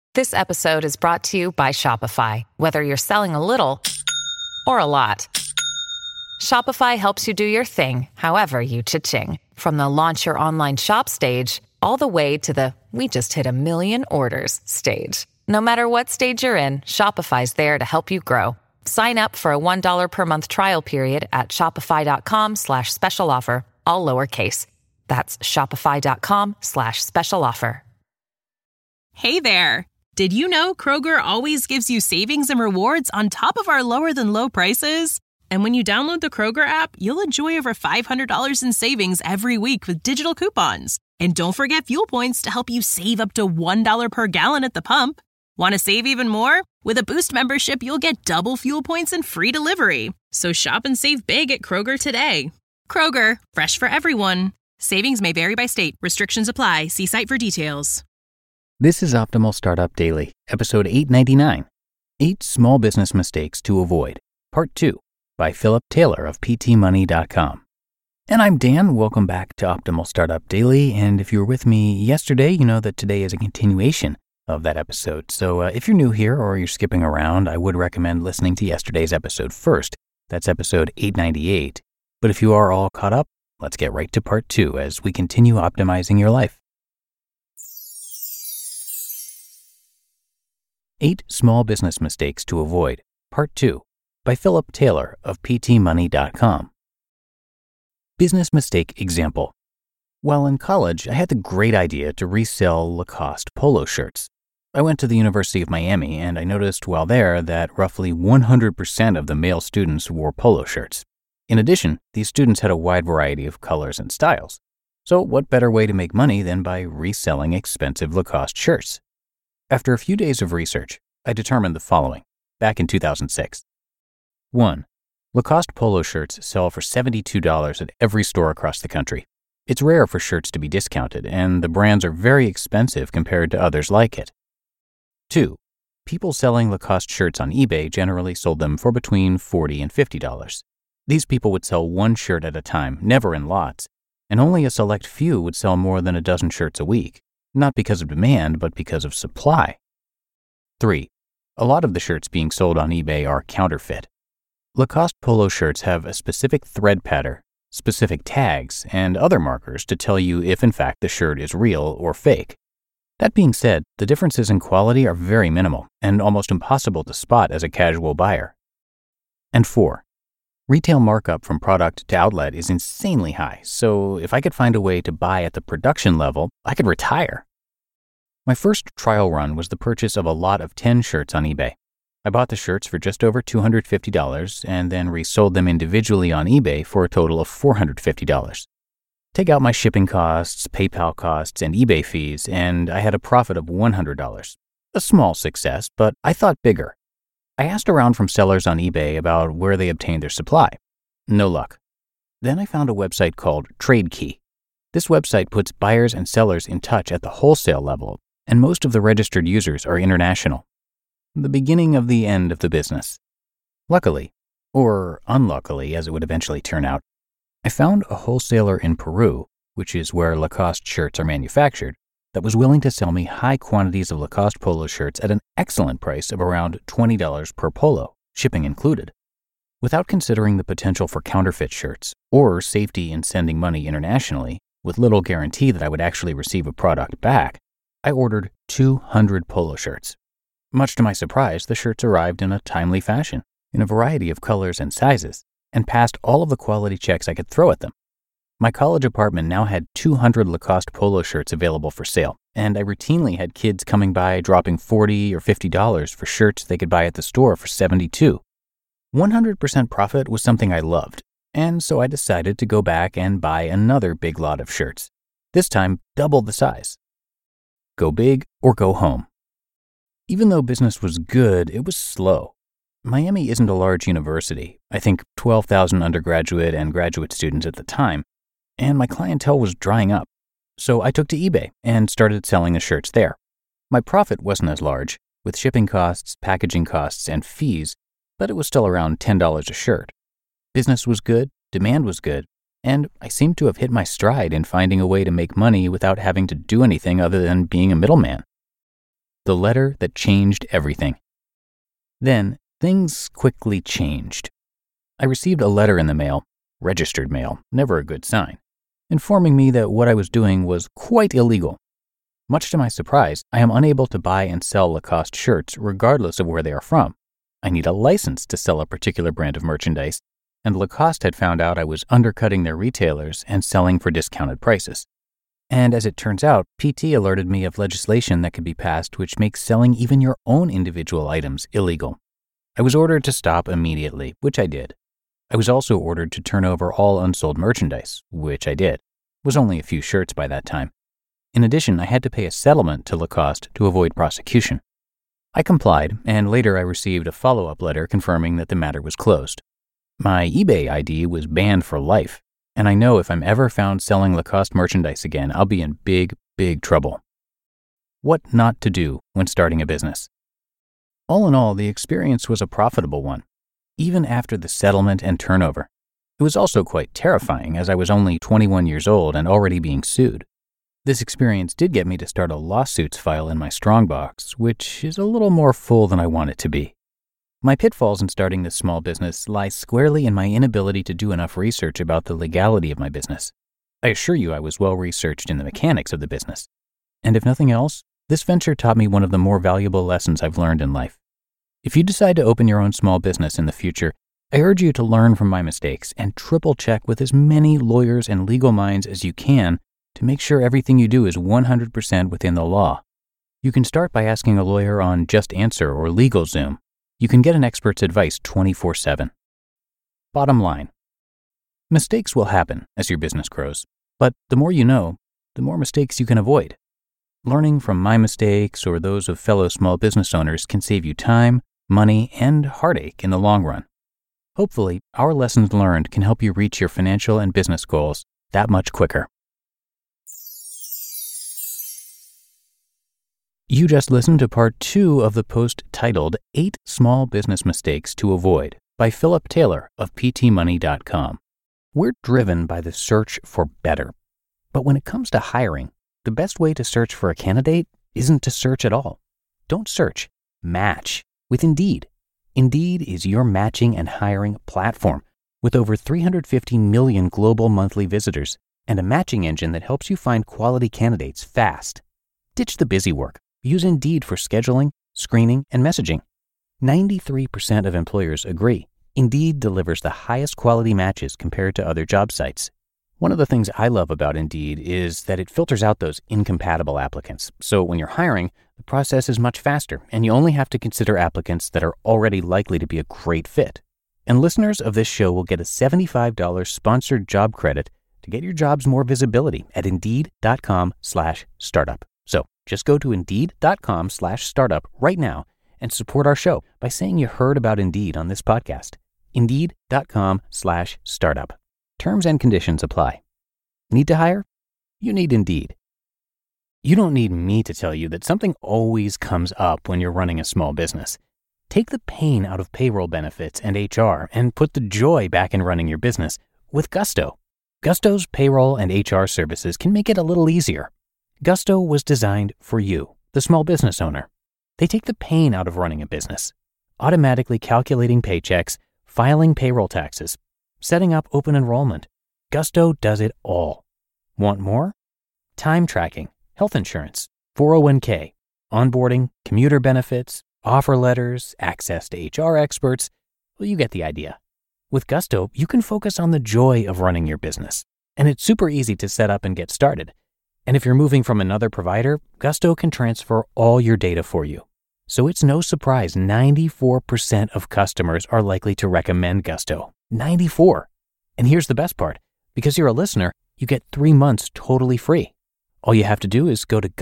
This episode is brought to you by Shopify. Whether you're selling a little or a lot, Shopify helps you do your thing, however you cha-ching. From the launch your online shop stage, all the way to the we just hit 1 million orders stage. No matter what stage you're in, Shopify's there to help you grow. Sign up for a $1 per month trial period at shopify.com/special offer, all lowercase. That's shopify.com/special offer. Hey there! Did you know Kroger always gives you savings and rewards on top of our lower than low prices? And when you download the Kroger app, you'll enjoy over $500 in savings every week with digital coupons. And don't forget fuel points to help you save up to $1 per gallon at the pump. Want to save even more? With a Boost membership, you'll get double fuel points and free delivery. So shop and save big at Kroger today. Kroger, fresh for everyone. Savings may vary by state. Restrictions apply. See site for details. This is Optimal Startup Daily, episode 899, 8 Small Business Mistakes to Avoid, Part 2, by Philip Taylor of PTmoney.com. And I'm Dan. Welcome back to Optimal Startup Daily. And if you were with me yesterday, you know that today is a continuation of that episode. So if you're new here or you're skipping around, I would recommend listening to yesterday's episode first. That's episode 898. But if you are all caught up, let's get right to Part 2 as we continue optimizing your life. 8 Small Business Mistakes to Avoid, Part 2, by Philip Taylor of PTmoney.com. Business mistake example. While in college, I had the great idea to resell Lacoste polo shirts. I went to the University of Miami and I noticed while there that roughly 100% of the male students wore polo shirts. In addition, these students had a wide variety of colors and styles. So what better way to make money than by reselling expensive Lacoste shirts? After a few days of research, I determined the following, back in 2006. 1. Lacoste polo shirts sell for $72 at every store across the country. It's rare for shirts to be discounted, and the brands are very expensive compared to others like it. 2. People selling Lacoste shirts on eBay generally sold them for between $40 and $50. These people would sell one shirt at a time, never in lots, and only a select few would sell more than a dozen shirts a week. Not because of demand, but because of supply. 3. A lot of the shirts being sold on eBay are counterfeit. Lacoste polo shirts have a specific thread pattern, specific tags, and other markers to tell you if in fact the shirt is real or fake. That being said, the differences in quality are very minimal and almost impossible to spot as a casual buyer. And 4. Retail markup from product to outlet is insanely high, so if I could find a way to buy at the production level, I could retire. My first trial run was the purchase of a lot of 10 shirts on eBay. I bought the shirts for just over $250 and then resold them individually on eBay for a total of $450. Take out my shipping costs, PayPal costs, and eBay fees, and I had a profit of $100. A small success, but I thought bigger. I asked around from sellers on eBay about where they obtained their supply. No luck. Then I found a website called TradeKey. This website puts buyers and sellers in touch at the wholesale level, and most of the registered users are international. The beginning of the end of the business. Luckily, or unluckily as it would eventually turn out, I found a wholesaler in Peru, which is where Lacoste shirts are manufactured, that was willing to sell me high quantities of Lacoste polo shirts at an excellent price of around $20 per polo, shipping included. Without considering the potential for counterfeit shirts or safety in sending money internationally, with little guarantee that I would actually receive a product back, I ordered 200 polo shirts. Much to my surprise, the shirts arrived in a timely fashion, in a variety of colors and sizes, and passed all of the quality checks I could throw at them. My college apartment now had 200 Lacoste polo shirts available for sale, and I routinely had kids coming by dropping $40 or $50 for shirts they could buy at the store for $72. 100% profit was something I loved, and so I decided to go back and buy another big lot of shirts, this time double the size. Go big or go home. Even though business was good, it was slow. Miami isn't a large university, I think 12,000 undergraduate and graduate students at the time, and my clientele was drying up. So I took to eBay and started selling the shirts there. My profit wasn't as large, with shipping costs, packaging costs, and fees, but it was still around $10 a shirt. Business was good, demand was good, and I seemed to have hit my stride in finding a way to make money without having to do anything other than being a middleman. the letter that changed everything. Then, things quickly changed. I received a letter in the mail, registered mail, never a good sign, informing me that what I was doing was quite illegal. Much to my surprise, I am unable to buy and sell Lacoste shirts regardless of where they are from. I need a license to sell a particular brand of merchandise, and Lacoste had found out I was undercutting their retailers and selling for discounted prices. And as it turns out, PT alerted me of legislation that could be passed which makes selling even your own individual items illegal. I was ordered to stop immediately, which I did. I was also ordered to turn over all unsold merchandise, which I did. It was only a few shirts by that time. In addition, I had to pay a settlement to Lacoste to avoid prosecution. I complied, and later I received a follow-up letter confirming that the matter was closed. My eBay ID was banned for life, and I know if I'm ever found selling Lacoste merchandise again, I'll be in big, big trouble. What not to do when starting a business? All in all, the experience was a profitable one, even after the settlement and turnover. It was also quite terrifying as I was only 21 years old and already being sued. This experience did get me to start a lawsuits file in my Strongbox, which is a little more full than I want it to be. My pitfalls in starting this small business lie squarely in my inability to do enough research about the legality of my business. I assure you I was well researched in the mechanics of the business. And if nothing else, this venture taught me one of the more valuable lessons I've learned in life. If you decide to open your own small business in the future, I urge you to learn from my mistakes and triple check with as many lawyers and legal minds as you can to make sure everything you do is 100% within the law. You can start by asking a lawyer on Just Answer or LegalZoom. You can get an expert's advice 24/7. Bottom line, mistakes will happen as your business grows, but the more you know, the more mistakes you can avoid. Learning from my mistakes or those of fellow small business owners can save you time, money, and heartache in the long run. Hopefully, our lessons learned can help you reach your financial and business goals that much quicker. You just listened to part 2 of the post titled 8 Small Business Mistakes to Avoid by Philip Taylor of PTmoney.com. We're driven by the search for better. But when it comes to hiring, the best way to search for a candidate isn't to search at all. Don't search, match with Indeed. Indeed is your matching and hiring platform with over 350 million global monthly visitors and a matching engine that helps you find quality candidates fast. Ditch the busy work. Use Indeed for scheduling, screening, and messaging. 93% of employers agree. Indeed delivers the highest quality matches compared to other job sites. One of the things I love about Indeed is that it filters out those incompatible applicants. So when you're hiring, the process is much faster, and you only have to consider applicants that are already likely to be a great fit. And listeners of this show will get a $75 sponsored job credit to get your jobs more visibility at Indeed.com/startup. So just go to Indeed.com/startup right now and support our show by saying you heard about Indeed on this podcast. Indeed.com/startup. Terms and conditions apply. Need to hire? You need Indeed. You don't need me to tell you that something always comes up when you're running a small business. Take the pain out of payroll benefits and HR and put the joy back in running your business with Gusto. Gusto's payroll and HR services can make it a little easier. Gusto was designed for you, the small business owner. They take the pain out of running a business, automatically calculating paychecks, filing payroll taxes, setting up open enrollment. Gusto does it all. Want more? Time tracking, health insurance, 401k, onboarding, commuter benefits, offer letters, access to HR experts. Well, you get the idea. With Gusto, you can focus on the joy of running your business, and it's super easy to set up and get started. And if you're moving from another provider, Gusto can transfer all your data for you. So it's no surprise 94% of customers are likely to recommend Gusto. 94. And here's the best part. Because you're a listener, you get 3 months totally free. All you have to do is go to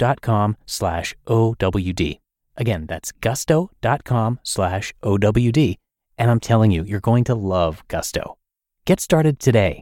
gusto.com/OWD. Again, that's gusto.com/OWD. And I'm telling you, you're going to love Gusto. Get started today.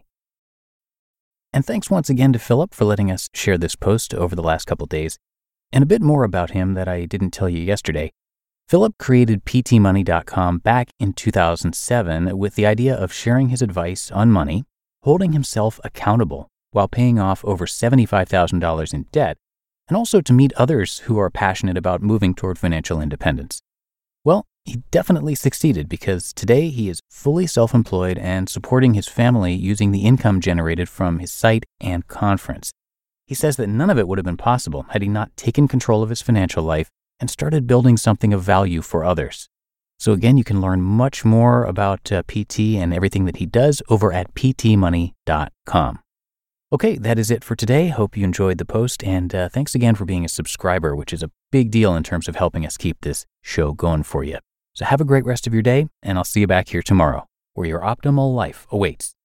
And thanks once again to Philip for letting us share this post over the last couple days. And a bit more about him that I didn't tell you yesterday. Philip created PTmoney.com back in 2007 with the idea of sharing his advice on money, holding himself accountable while paying off over $75,000 in debt, and also to meet others who are passionate about moving toward financial independence. Well, he definitely succeeded because today he is fully self-employed and supporting his family using the income generated from his site and conference. He says that none of it would have been possible had he not taken control of his financial life and started building something of value for others. So again, you can learn much more about PT and everything that he does over at ptmoney.com. Okay, that is it for today. Hope you enjoyed the post, and thanks again for being a subscriber, which is a big deal in terms of helping us keep this show going for you. So have a great rest of your day, and I'll see you back here tomorrow, where your optimal life awaits.